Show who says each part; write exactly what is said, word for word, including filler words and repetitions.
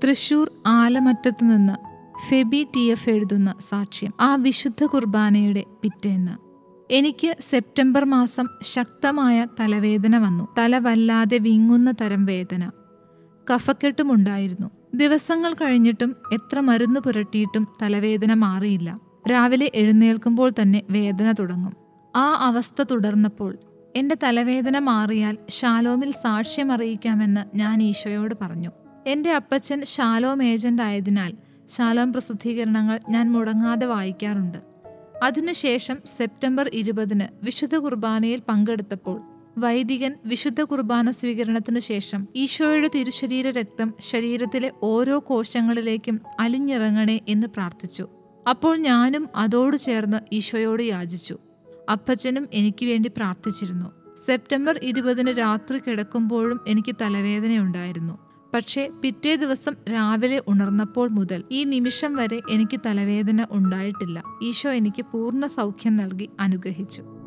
Speaker 1: തൃശൂർ ആലമറ്റത്ത് നിന്ന് Febi T F എഴുതുന്ന സാക്ഷ്യം. ആ വിശുദ്ധ കുർബാനയുടെ പിറ്റേന്ന് എനിക്ക് സെപ്റ്റംബർ മാസം ശക്തമായ തലവേദന വന്നു. തല വല്ലാതെ വിങ്ങുന്ന തരം വേദന, കഫക്കെട്ടുമുണ്ടായിരുന്നു. ദിവസങ്ങൾ കഴിഞ്ഞിട്ടും എത്ര മരുന്ന് പുരട്ടിയിട്ടും തലവേദന മാറിയില്ല. രാവിലെ എഴുന്നേൽക്കുമ്പോൾ തന്നെ വേദന തുടങ്ങും. ആ അവസ്ഥ തുടർന്നപ്പോൾ എൻ്റെ തലവേദന മാറിയാൽ ഷാലോമിൽ സാക്ഷ്യം അറിയിക്കാമെന്ന് ഞാൻ ഈശോയോട് പറഞ്ഞു. എൻ്റെ അപ്പച്ചൻ ഷാലോം ഏജന്റ് ആയതിനാൽ ഷാലോം പ്രസിദ്ധീകരണങ്ങൾ ഞാൻ മുടങ്ങാതെ വായിക്കാറുണ്ട്. അതിനുശേഷം സെപ്റ്റംബർ ഇരുപതിന് വിശുദ്ധ കുർബാനയിൽ പങ്കെടുത്തപ്പോൾ വൈദികൻ വിശുദ്ധ കുർബാന സ്വീകരണത്തിനു ശേഷം ഈശോയുടെ തിരുശരീര രക്തം ശരീരത്തിലെ ഓരോ കോശങ്ങളിലേക്കും അലിഞ്ഞിറങ്ങണേ എന്ന് പ്രാർത്ഥിച്ചു. അപ്പോൾ ഞാനും അതോട് ചേർന്ന് ഈശോയോട് യാചിച്ചു. അപ്പച്ചനും എനിക്ക് വേണ്ടി പ്രാർത്ഥിച്ചിരുന്നു. സെപ്റ്റംബർ ഇരുപതിന് രാത്രി കിടക്കുമ്പോഴും എനിക്ക് തലവേദനയുണ്ടായിരുന്നു. പക്ഷേ പിറ്റേ ദിവസം രാവിലെ ഉണർന്നപ്പോൾ മുതൽ ഈ നിമിഷം വരെ എനിക്ക് തലവേദന ഉണ്ടായിട്ടില്ല. ഈശോ എനിക്ക് പൂർണ്ണ സൗഖ്യം നൽകി അനുഗ്രഹിച്ചു.